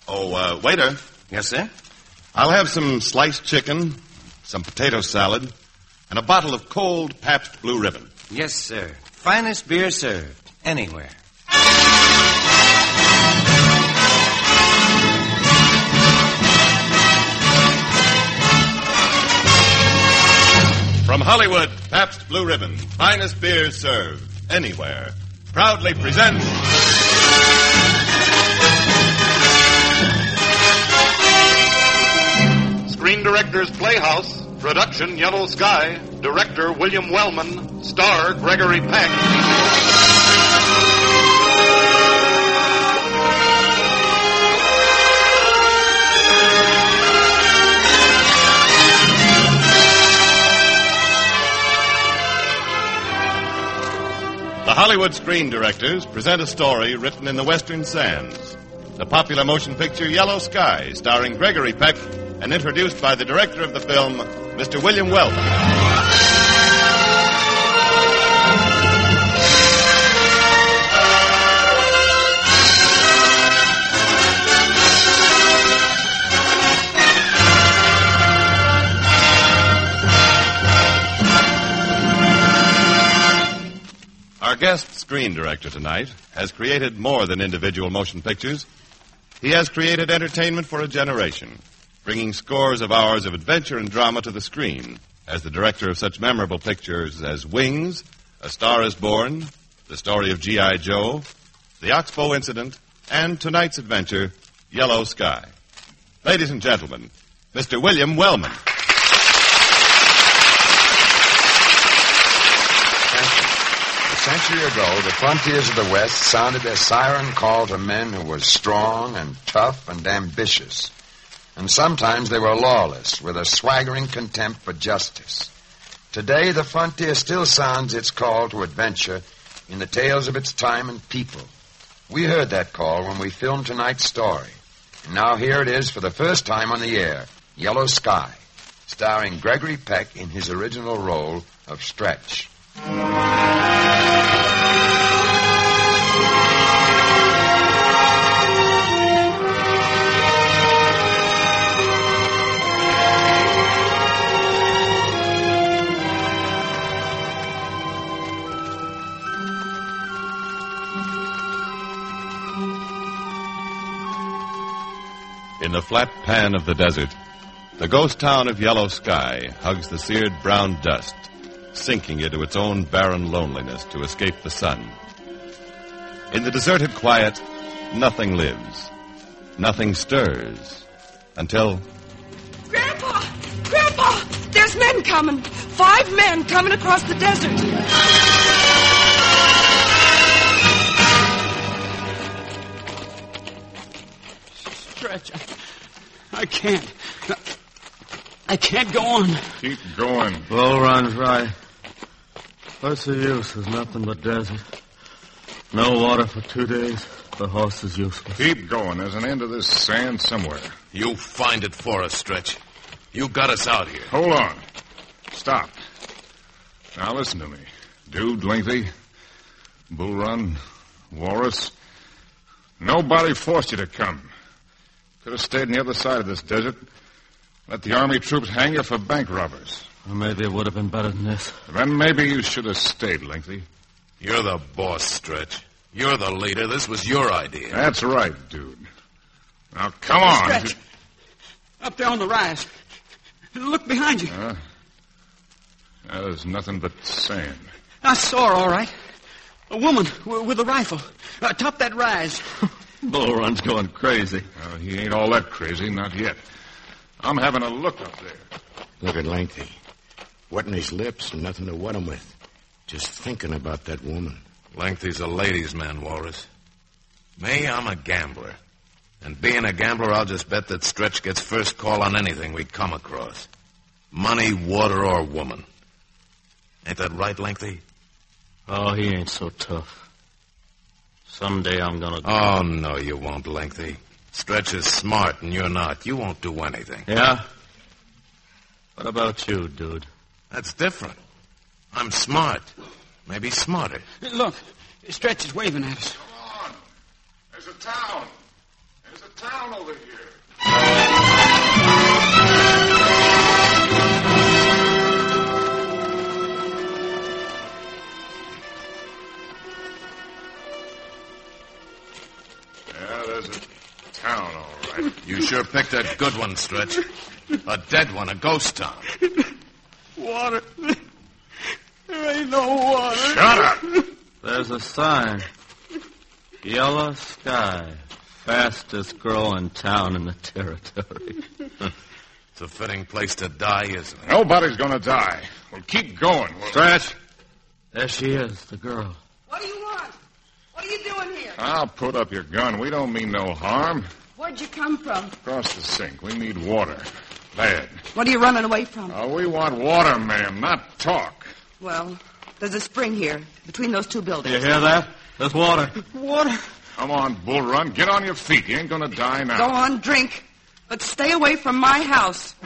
Oh, waiter. Yes, sir? I'll have some sliced chicken, some potato salad, and a bottle of cold Pabst Blue Ribbon. Yes, sir. Finest beer served anywhere. From Hollywood, Pabst Blue Ribbon, finest beer served anywhere, proudly presents... Screen Directors Playhouse, production Yellow Sky, director William Wellman, star Gregory Peck. The Hollywood Screen Directors present a story written in the Western Sands. The popular motion picture Yellow Sky, starring Gregory Peck, and introduced by the director of the film, Mr. William Wellman. Our guest screen director tonight has created more than individual motion pictures. He has created entertainment for a generation, bringing scores of hours of adventure and drama to the screen as the director of such memorable pictures as Wings, A Star is Born, The Story of G.I. Joe, The Oxbow Incident, and tonight's adventure, Yellow Sky. Ladies and gentlemen, Mr. William Wellman. A century ago, the frontiers of the West sounded their siren call to men who were strong and tough and ambitious. And sometimes they were lawless, with a swaggering contempt for justice. Today, the frontier still sounds its call to adventure in the tales of its time and people. We heard that call when we filmed tonight's story. And now here it is for the first time on the air, Yellow Sky, starring Gregory Peck in his original role of Stretch. In the flat pan of the desert, the ghost town of Yellow Sky hugs the seared brown dust, sinking into its own barren loneliness to escape the sun. In the deserted quiet, nothing lives. Nothing stirs. Until... Grandpa! Grandpa! There's men coming. 5 men coming across the desert. Stretch. I can't go on. Keep going. Bull Run's right. What's the use? There's nothing but desert. No water for 2 days. The horse is useless. Keep going. There's an end to this sand somewhere. You find it for us, Stretch. You got us out here. Hold on. Stop. Now listen to me. Dude, Lengthy, Bull Run, Walrus. Nobody forced you to come. Could have stayed on the other side of this desert. Let the army troops hang you for bank robbers. Well, maybe it would have been better than this. Then maybe you should have stayed, Lengthy. You're the boss, Stretch. You're the leader. This was your idea. That's right, dude. Now, come on. Stretch. Up there on the rise. Look behind you. There's nothing but sand. I saw her, all right. A woman with a rifle. Top that rise. Bull Run's going crazy. Well, he ain't all that crazy, not yet. I'm having a look up there. Look at Lengthy. Wetting his lips and nothing to wet 'em with. Just thinking about that woman. Lengthy's a ladies' man, Walrus. Me, I'm a gambler. And being a gambler, I'll just bet that Stretch gets first call on anything we come across. Money, water, or woman. Ain't that right, Lengthy? Oh, he ain't so tough. Someday I'm gonna... Oh, no, you won't, Lengthy. Stretch is smart, and you're not. You won't do anything. Yeah? What about you, dude? That's different. I'm smart. Maybe smarter. Look, Stretch is waving at us. Come on. There's a town. There's a town over here. Yeah, there's a town, all right. You sure picked a good one, Stretch. A dead one, a ghost town. Water. There ain't no water. Shut up! There's a sign. Yellow sky. Fastest growing town in the territory. It's a fitting place to die, isn't it? Nobody's gonna die. We'll keep going. Stretch. There she is, the girl. What do you want? What are you doing here? I'll put up your gun. We don't mean no harm. Where'd you come from? Across the sink. We need water. Bad. What are you running away from? We want water, ma'am, not talk. Well, there's a spring here, between those two buildings. You hear that? There's water. Water. Come on, Bull Run. Get on your feet. You ain't gonna die now. Go on, drink. But stay away from my house.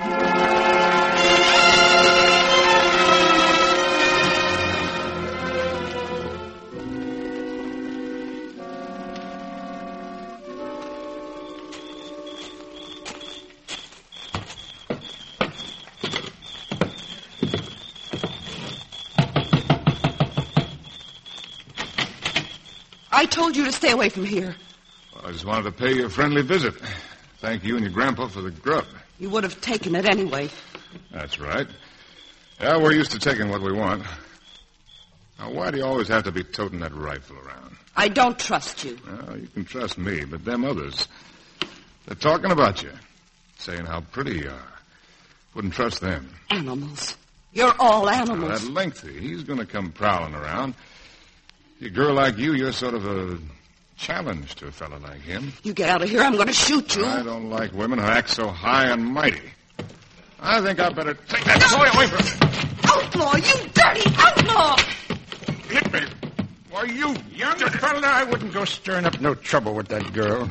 I told you to stay away from here. Well, I just wanted to pay you a friendly visit. Thank you and your grandpa for the grub. You would have taken it anyway. That's right. Yeah, we're used to taking what we want. Now, why do you always have to be toting that rifle around? I don't trust you. Well, you can trust me, but them others, they're talking about you, saying how pretty you are. Wouldn't trust them. Animals. You're all Now, animals. that Lengthy, he's going to come prowling around. A girl like you, you're sort of a challenge to a fella like him. You get out of here, I'm going to shoot you. I don't like women who act so high and mighty. I think I'd better take that toy away from me. Outlaw, you dirty outlaw! Hit me. Why, you Young fella, I wouldn't go stirring up no trouble with that girl.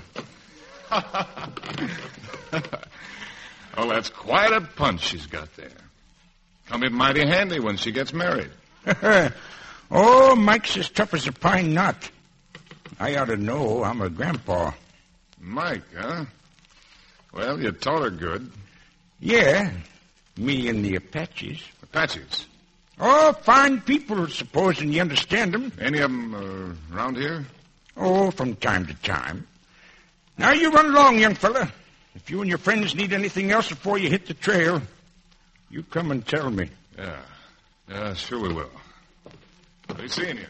Oh, that's quite a punch she's got there. Come in mighty handy when she gets married. Oh, Mike's as tough as a pine knot. I ought to know. I'm a grandpa. Mike, huh? Well, you taught her good. Yeah, me and the Apaches. Apaches? Oh, fine people, supposing you understand them. Any of them around here? Oh, from time to time. Now, you run along, young fella. If you and your friends need anything else before you hit the trail, you come and tell me. Yeah, sure we will. I'll be seeing you.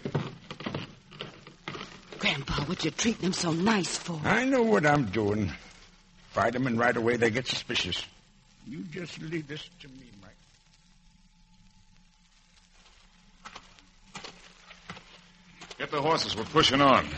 Grandpa, what'd you treat them so nice for? I know what I'm doing. Fight them, and right away they get suspicious. You just leave this to me, Mike. Get the horses. We're pushing on.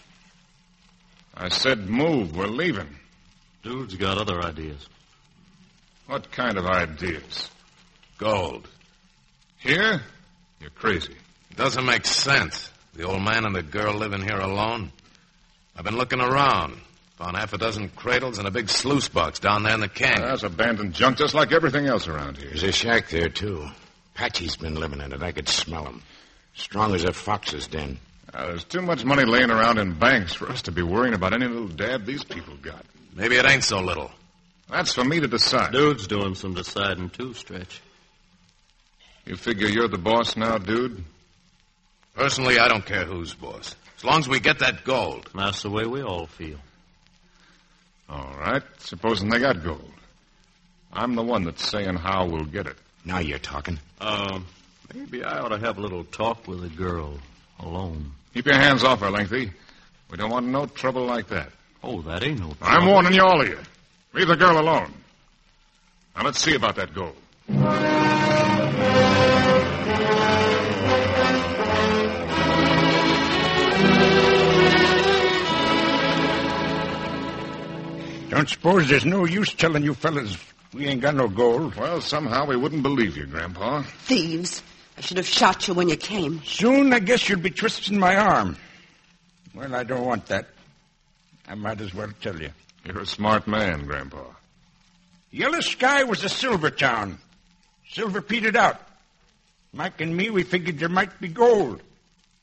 I said move. We're leaving. Dude's got other ideas. What kind of ideas? Gold. Here? You're crazy. Doesn't make sense. The old man and the girl living here alone. I've been looking around. Found half a dozen cradles and a big sluice box down there in the canyon. That's abandoned junk just like everything else around here. There's a shack there, too. Patchy's been living in it. I could smell him. Strong as a fox's den. There's too much money laying around in banks for us to be worrying about any little dab these people got. Maybe it ain't so little. That's for me to decide. Dude's doing some deciding, too, Stretch. You figure you're the boss now, dude? Personally, I don't care who's boss. As long as we get that gold. That's the way we all feel. All right. Supposing they got gold. I'm the one that's saying how we'll get it. Now you're talking. Maybe I ought to have a little talk with the girl alone. Keep your hands off her, Lengthy. We don't want no trouble like that. Oh, that ain't no trouble. I'm warning you, all of you. Leave the girl alone. Now let's see about that gold. Don't suppose there's no use telling you fellas we ain't got no gold. Well, somehow we wouldn't believe you, Grandpa. Thieves. I should have shot you when you came. Soon, I guess you'll be twisting my arm. Well, I don't want that. I might as well tell you. You're a smart man, Grandpa. Yellow Sky was a silver town. Silver petered out. Mike and me, we figured there might be gold.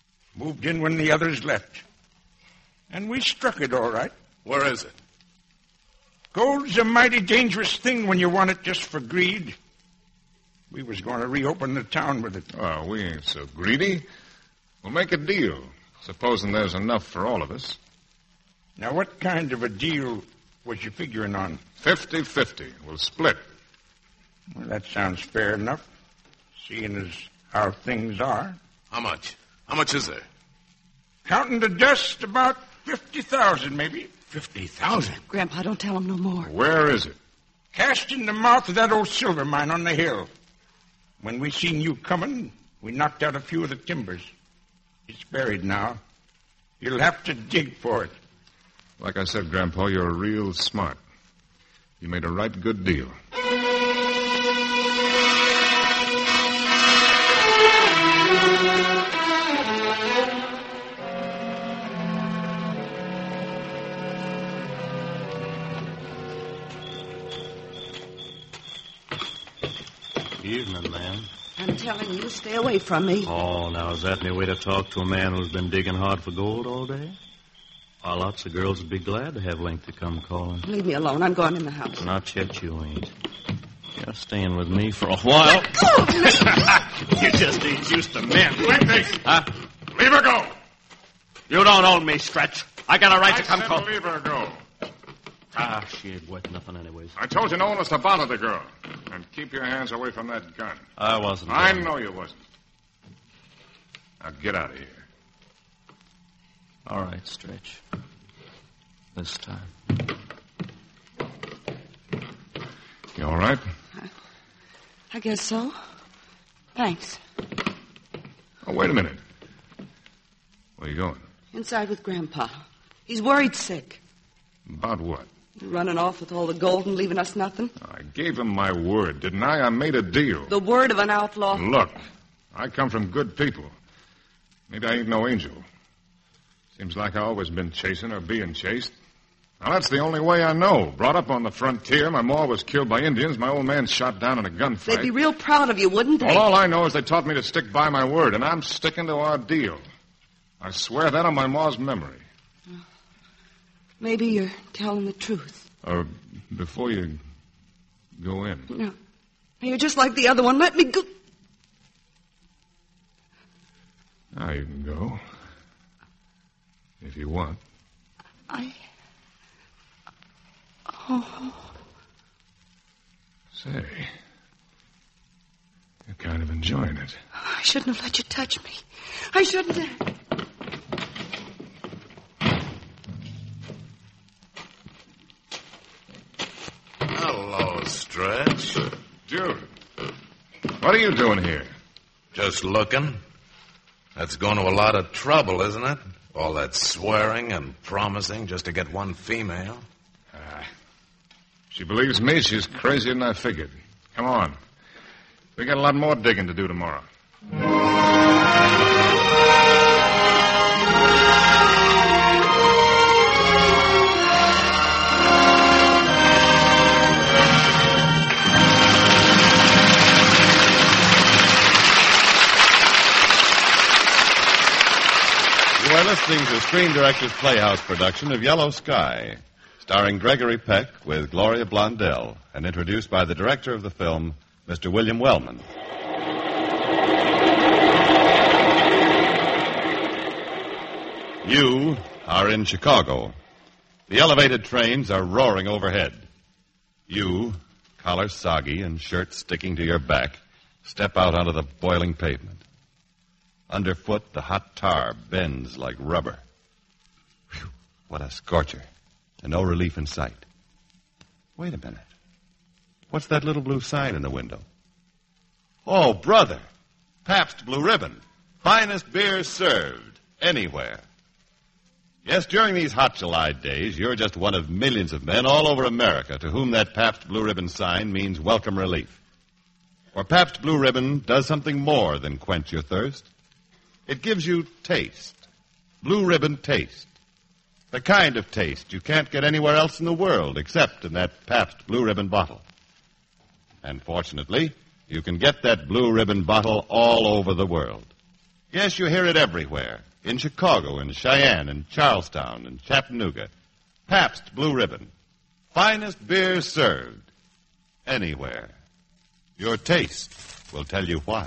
Moved in when the others left. And we struck it all right. Where is it? Gold's a mighty dangerous thing when you want it just for greed. We was going to reopen the town with it. Oh, we ain't so greedy. We'll make a deal, supposing there's enough for all of us. Now, what kind of a deal was you figuring on? 50-50. We'll split. Well, that sounds fair enough, seeing as how things are. How much? How much is there? Counting the dust, about 50,000, maybe. 50,000? Grandpa, don't tell him no more. Where is it? Cast in the mouth of that old silver mine on the hill. When we seen you coming, we knocked out a few of the timbers. It's buried now. You'll have to dig for it. Like I said, Grandpa, you're real smart. You made a right good deal. Evening, ma'am. I'm telling you, stay away from me. Oh, now, is that any way to talk to a man who's been digging hard for gold all day? Why, lots of girls would be glad to have Link to come calling. Leave me alone. I'm going in the house. Not yet, you ain't. You're staying with me for a while. Let go of me! You just ain't used to men. Lengthy! Huh? Leave her go! You don't own me, Stretch. I got a right to come call. Leave her go. Ah, she ain't worth nothing anyways. I told you no one was to bother the girl. And keep your hands away from that gun. I wasn't. I know you wasn't. Now get out of here. All right, Stretch. This time. You all right? I guess so. Thanks. Oh, wait a minute. Where are you going? Inside with Grandpa. He's worried sick. About what? Running off with all the gold and leaving us nothing. I gave him my word, didn't I? I made a deal. The word of an outlaw. Look, I come from good people. Maybe I ain't no angel. Seems like I've always been chasing or being chased. Now, that's the only way I know. Brought up on the frontier, my ma was killed by Indians, my old man shot down in a gunfight. They'd be real proud of you, wouldn't they? Well, all I know is they taught me to stick by my word, and I'm sticking to our deal. I swear that on my ma's memory. Maybe you're telling the truth. Before you go in. No. You're just like the other one. Let me go. Now you can go. If you want. Oh. Say, you're kind of enjoying it. I shouldn't have let you touch me. I shouldn't have. Hello, Stretch. Jude, what are you doing here? Just looking. That's going to a lot of trouble, isn't it? All that swearing and promising just to get one female. She believes me. She's crazier than I figured. Come on. We got a lot more digging to do tomorrow. You are listening to Screen Director's Playhouse production of Yellow Sky, starring Gregory Peck with Gloria Blondell, and introduced by the director of the film, Mr. William Wellman. You are in Chicago. The elevated trains are roaring overhead. You, collar soggy and shirt sticking to your back, step out onto the boiling pavement. Underfoot, the hot tar bends like rubber. Whew, what a scorcher. And no relief in sight. Wait a minute. What's that little blue sign in the window? Oh, brother. Pabst Blue Ribbon. Finest beer served anywhere. Yes, during these hot July days, you're just one of millions of men all over America to whom that Pabst Blue Ribbon sign means welcome relief. For Pabst Blue Ribbon does something more than quench your thirst. It gives you taste. Blue Ribbon taste. The kind of taste you can't get anywhere else in the world except in that Pabst Blue Ribbon bottle. And fortunately, you can get that Blue Ribbon bottle all over the world. Yes, you hear it everywhere. In Chicago, in Cheyenne, in Charlestown, in Chattanooga. Pabst Blue Ribbon. finest beer served anywhere. Your taste will tell you why.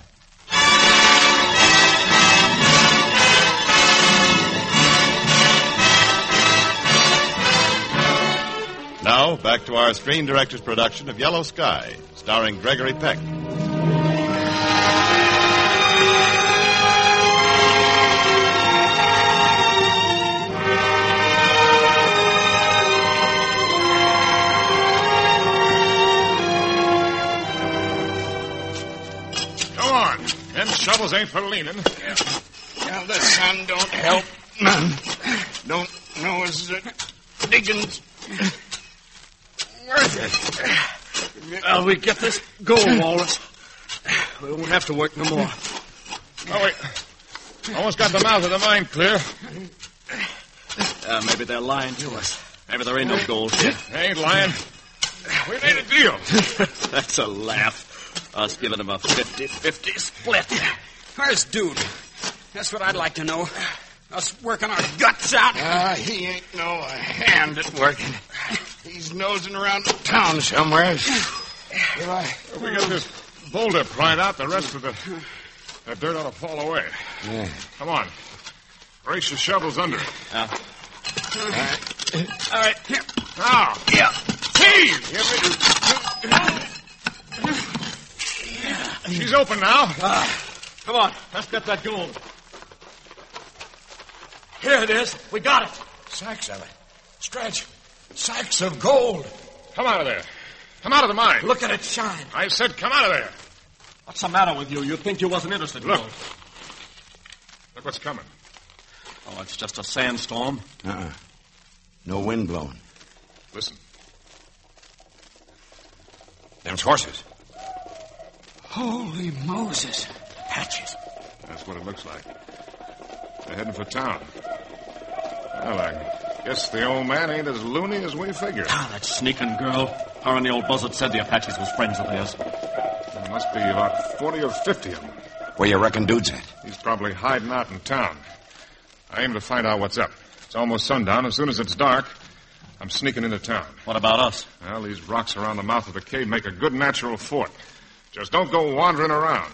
Now, back to our Screen Director's production of Yellow Sky, starring Gregory Peck. Come on. 10 shovels ain't for leaning. Well, the sun don't help none. Don't know as digging's worth it. Well, we get this gold, Walrus. We won't have to work no more. Oh, wait. Almost got the mouth of the mine clear. Maybe they're lying to us. Maybe there ain't no gold here. They ain't lying. We made a deal. That's a laugh. Us giving them a 50-50 split. Where's Dude? That's what I'd like to know. Us working our guts out. He ain't no hand at working. He's nosing around town somewhere. If we get this boulder pried out, the rest of the dirt ought to fall away. Yeah. Come on. Brace your shovels under it. All right. Here. Now. Yeah. Heave! She's open now. Come on. Let's get that gold. Here it is. We got it. Sacks of it. Stretch. Sacks of gold. Come out of there. Come out of the mine. Look at it shine. I said come out of there. What's the matter with you? You'd think you wasn't interested in Look. gold. Look what's coming. Oh, it's just a sandstorm. No wind blowing. Listen. Them's horses. Holy Moses. Patches. That's what it looks like. They're heading for town. Well, I guess the old man ain't as loony as we figured. That sneaking girl. Her and the old buzzard said the Apaches was friends of theirs. There must be about 40 or 50 of them. Where you reckon Dude's at? He's probably hiding out in town. I aim to find out what's up. It's almost sundown. As soon as it's dark, I'm sneaking into town. What about us? Well, these rocks around the mouth of the cave make a good natural fort. Just don't go wandering around.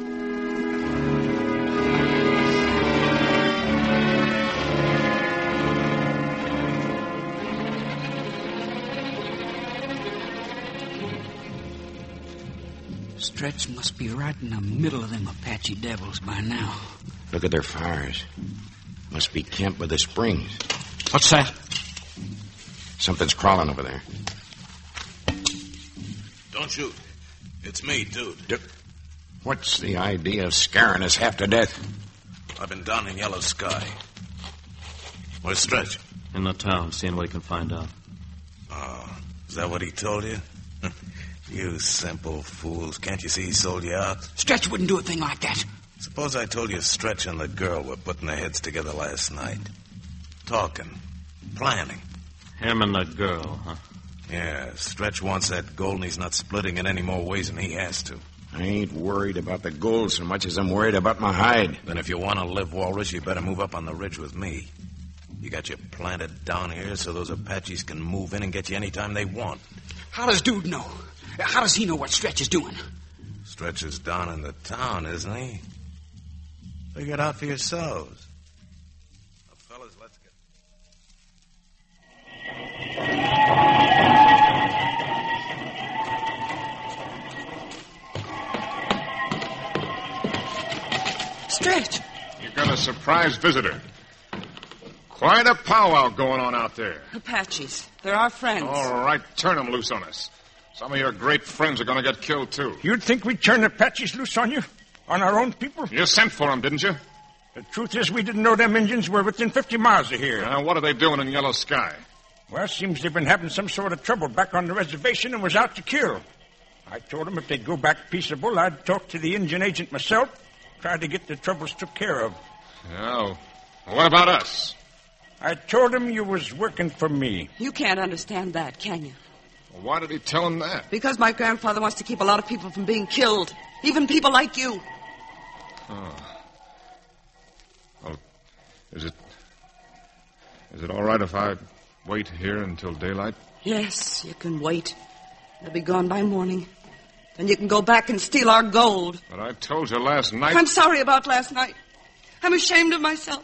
Stretch must be right in the middle of them Apache devils by now. Look at their fires. Must be camp by the springs. What's that? Something's crawling over there. Don't shoot. It's me, Dude. What's the idea of scaring us half to death? I've been down in Yellow Sky. Where's Stretch? In the town, seeing what he can find out. Oh, is that what he told you? You simple fools. Can't you see he sold you out? Stretch wouldn't do a thing like that. Suppose I told you Stretch and the girl were putting their heads together last night. Talking. Planning. Him and the girl, huh? Yeah, Stretch wants that gold and he's not splitting it any more ways than he has to. I ain't worried about the gold so much as I'm worried about my hide. Then if you want to live, Walrus, you better move up on the ridge with me. You got you planted down here so those Apaches can move in and get you any time they want. How does Dude know? How does he know what Stretch is doing? Stretch is down in the town, isn't he? Figure it out for yourselves. Now, fellas, let's get... Stretch. You got a surprise visitor. Quite a powwow going on out there. Apaches. They're our friends. All right, turn them loose on us. Some of your great friends are going to get killed, too. You'd think we'd turn the Apaches loose on you? On our own people? You sent for them, didn't you? The truth is we didn't know them Indians were within 50 miles of here. What are they doing in Yellow Sky? Well, seems they've been having some sort of trouble back on the reservation and was out to kill. I told them if they'd go back peaceable, I'd talk to the Indian agent myself, try to get the troubles took care of. Oh, what about us? I told him you was working for me. You can't understand that, can you? Well, why did he tell him that? Because my grandfather wants to keep a lot of people from being killed. Even people like you. Oh. Well, is it all right if I wait here until daylight? Yes, you can wait. They'll be gone by morning. Then you can go back and steal our gold. But I told you last night... I'm sorry about last night. I'm ashamed of myself.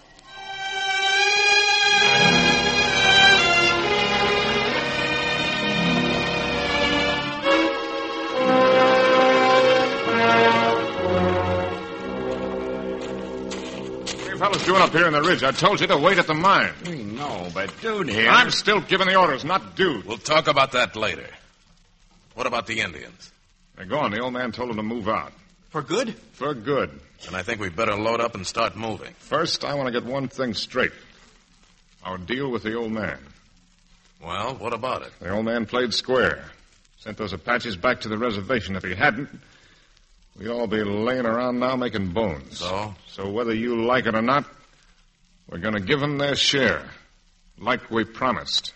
What are you fellas doing up here in the ridge? I told you to wait at the mine. We know, but Dude here... I'm still giving the orders, not Dude. We'll talk about that later. What about the Indians? They're gone. The old man told them to move out. For good? For good. And I think we better load up and start moving. First, I want to get one thing straight. Our deal with the old man. Well, what about it? The old man played square. Sent those Apaches back to the reservation. If he hadn't, we'd all be laying around now making bones. So whether you like it or not, we're going to give them their share. Like we promised.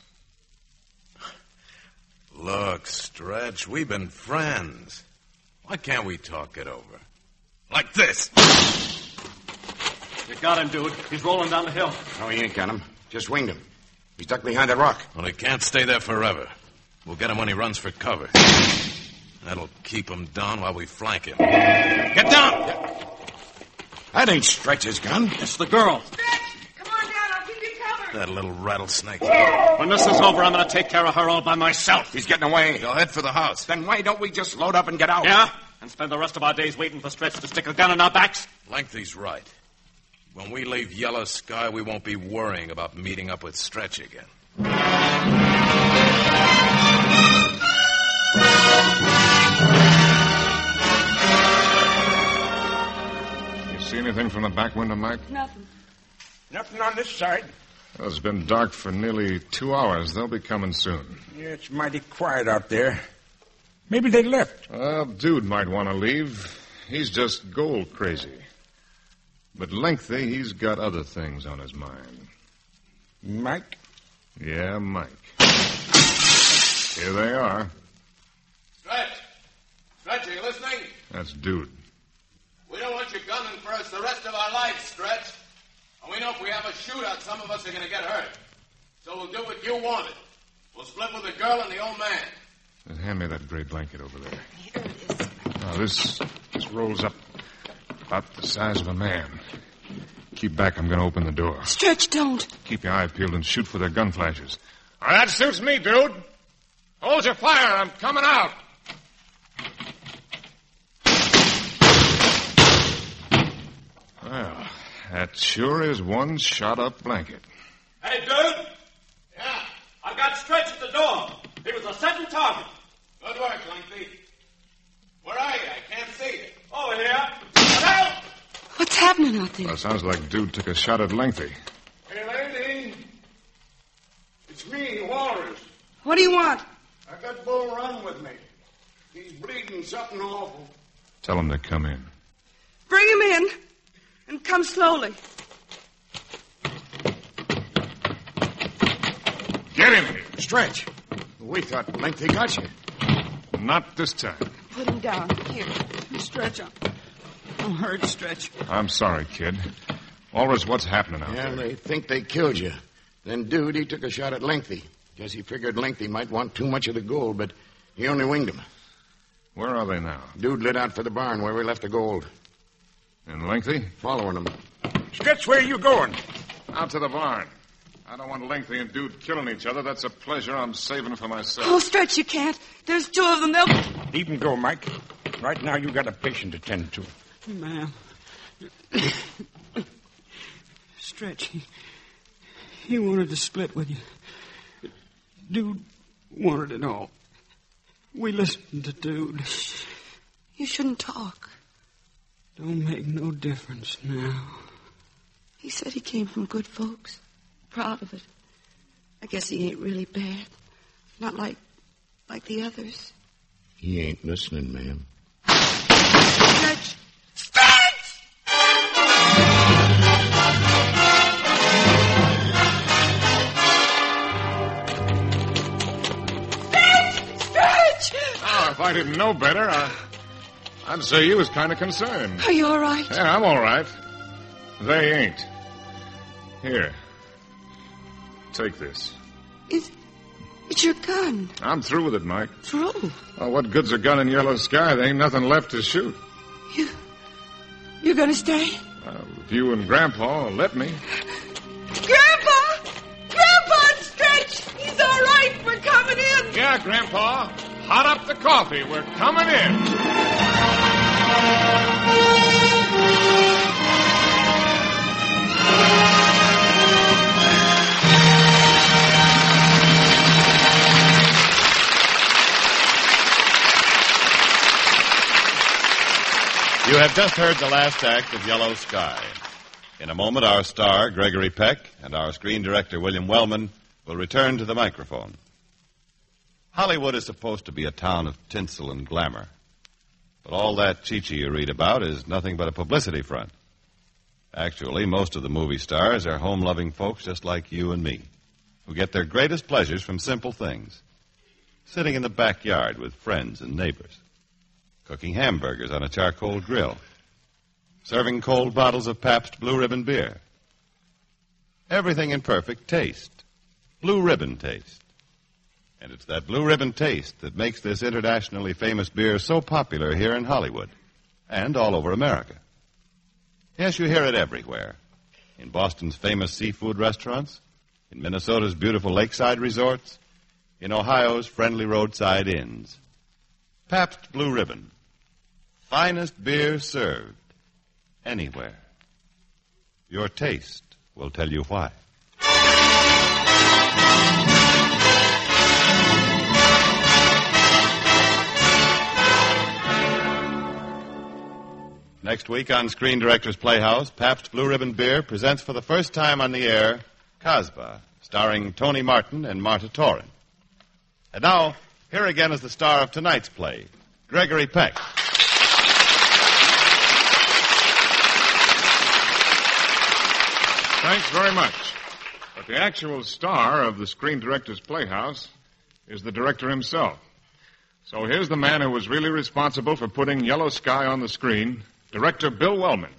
Look, Stretch, we've been friends. Why can't we talk it over? Like this. You got him, Dude. He's rolling down the hill. No, he ain't got him. Just winged him. He's ducked behind that rock. Well, he can't stay there forever. We'll get him when he runs for cover. That'll keep him down while we flank him. Get down! That ain't Stretch's gun. It's the girl. That little rattlesnake. When this is over, I'm going to take care of her all by myself. He's getting away. Go head for the house. Then why don't we just load up and get out? Yeah? And spend the rest of our days waiting for Stretch to stick a gun in our backs? Lengthy's right. When we leave Yellow Sky, we won't be worrying about meeting up with Stretch again. You see anything from the back window, Mike? Nothing. Nothing on this side. Well, it's been dark for nearly 2 hours. They'll be coming soon. Yeah, it's mighty quiet out there. Maybe they left. Well, Dude might want to leave. He's just gold crazy. But Lengthy, he's got other things on his mind. Mike? Yeah, Mike. Here they are. Stretch! Stretch, are you listening? That's Dude. We don't want you gunning for us the rest of our lives, Stretch. And we know if we have a shootout, some of us are going to get hurt. So we'll do what you wanted. We'll split with the girl and the old man. Then hand me that gray blanket over there. Here it is. Now, this rolls up about the size of a man. Keep back. I'm going to open the door. Stretch, don't. Keep your eye peeled and shoot for their gun flashes. Oh, that suits me, Dude. Hold your fire. I'm coming out. Well, that sure is one shot-up blanket. Hey, Dude! Yeah? I've got Stretch at the door. He was a second target. Good work, Lengthy. Where are you? I can't see you. Over here. Help! What's happening out there? Well, it sounds like Dude took a shot at Lengthy. Hey, lady. It's me, Walrus. What do you want? I got Bull Run with me. He's bleeding something awful. Tell him to come in. Bring him in. And come slowly. Get in here. Stretch. We thought Lengthy got you. Not this time. Put him down. Here. Stretch up. I'm hurt, Stretch. I'm sorry, kid. Walrus, what's happening out there? They think they killed you. Then Dude, he took a shot at Lengthy. Guess he figured Lengthy might want too much of the gold, but he only winged him. Where are they now? Dude lit out for the barn where we left the gold. And Lengthy? Following him. Stretch, where are you going? Out to the barn. I don't want Lengthy and Dude killing each other. That's a pleasure I'm saving for myself. Oh, Stretch, you can't. There's two of them. They'll... Leave him go, Mike. Right now, you got a patient to tend to. Ma'am. Stretch, he wanted to split with you. Dude wanted it all. We listened to Dude. You shouldn't talk. Don't make no difference now. He said he came from good folks. Proud of it. I guess he ain't really bad. Not like the others. He ain't listening, ma'am. Stretch! Stretch! Stretch! Oh, if I didn't know better, I'd say you was kind of concerned. Are you all right? Yeah, I'm all right. They ain't. Here. Take this. Is It's your gun. I'm through with it, Mike. Through? Well, what good's a gun in Yellow Sky? There ain't nothing left to shoot. You're gonna stay? Well, if you and Grandpa will let me. Grandpa! Grandpa, Stretch! He's all right. We're coming in. Yeah, Grandpa. Hot up the coffee. We're coming in. You have just heard the last act of Yellow Sky. In a moment, our star, Gregory Peck, and our screen director, William Wellman, will return to the microphone. Hollywood is supposed to be a town of tinsel and glamour. But all that Chi-Chi you read about is nothing but a publicity front. Actually, most of the movie stars are home-loving folks just like you and me, who get their greatest pleasures from simple things. Sitting in the backyard with friends and neighbors. Cooking hamburgers on a charcoal grill. Serving cold bottles of Pabst Blue Ribbon beer. Everything in perfect taste. Blue Ribbon taste. And it's that Blue Ribbon taste that makes this internationally famous beer so popular here in Hollywood and all over America. Yes, you hear it everywhere. In Boston's famous seafood restaurants, in Minnesota's beautiful lakeside resorts, in Ohio's friendly roadside inns. Pabst Blue Ribbon. Finest beer served anywhere. Your taste will tell you why. Next week on Screen Directors Playhouse, Pabst Blue Ribbon Beer presents for the first time on the air Casbah, starring Tony Martin and Marta Torrin. And now, here again is the star of tonight's play, Gregory Peck. Thanks very much. But the actual star of the Screen Directors Playhouse is the director himself. So here's the man who was really responsible for putting Yellow Sky on the screen, Director Bill Wellman.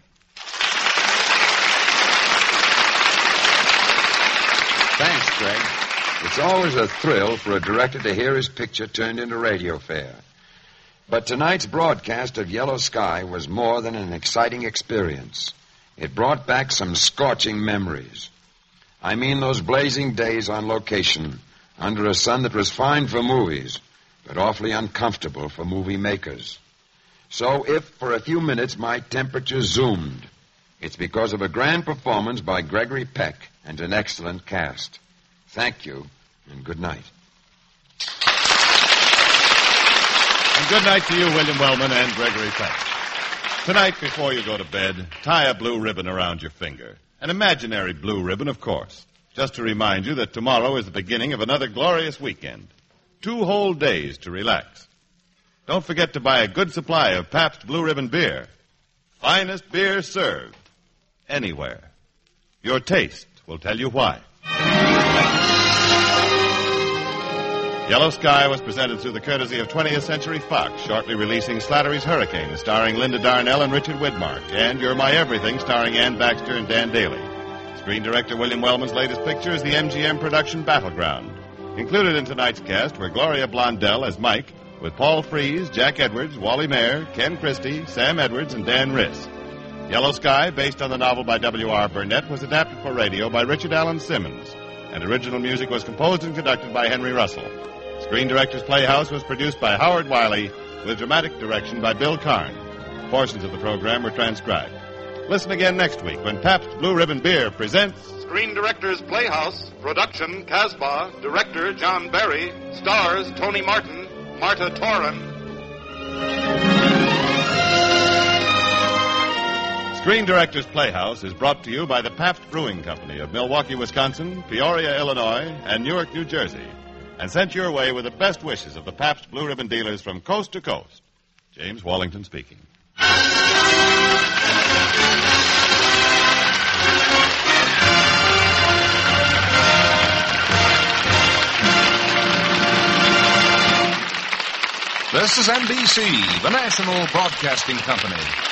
Thanks, Greg. It's always a thrill for a director to hear his picture turned into radio fare. But tonight's broadcast of Yellow Sky was more than an exciting experience. It brought back some scorching memories. I mean those blazing days on location under a sun that was fine for movies, but awfully uncomfortable for movie makers. So if for a few minutes my temperature zoomed, it's because of a grand performance by Gregory Peck and an excellent cast. Thank you, and good night. And good night to you, William Wellman and Gregory Peck. Tonight, before you go to bed, tie a blue ribbon around your finger. An imaginary blue ribbon, of course. Just to remind you that tomorrow is the beginning of another glorious weekend. 2 whole days to relax. Don't forget to buy a good supply of Pabst Blue Ribbon beer. Finest beer served anywhere. Your taste will tell you why. Yellow Sky was presented through the courtesy of 20th Century Fox, shortly releasing Slattery's Hurricane, starring Linda Darnell and Richard Widmark, and You're My Everything, starring Ann Baxter and Dan Daly. Screen director William Wellman's latest picture is the MGM production Battleground. Included in tonight's cast were Gloria Blondell as Mike, with Paul Frees, Jack Edwards, Wally Mayer, Ken Christie, Sam Edwards, and Dan Riss. Yellow Sky, based on the novel by W.R. Burnett, was adapted for radio by Richard Allen Simmons, and original music was composed and conducted by Henry Russell. Screen Directors Playhouse was produced by Howard Wiley, with dramatic direction by Bill Karn. Portions of the program were transcribed. Listen again next week when Pabst Blue Ribbon Beer presents Screen Directors Playhouse, production Casbah, director John Barry, stars Tony Martin, Marta Torrin. Screen Directors Playhouse is brought to you by the Pabst Brewing Company of Milwaukee, Wisconsin, Peoria, Illinois, and Newark, New Jersey, and sent your way with the best wishes of the Pabst Blue Ribbon dealers from coast to coast. James Wallington speaking. This is NBC, the national broadcasting company.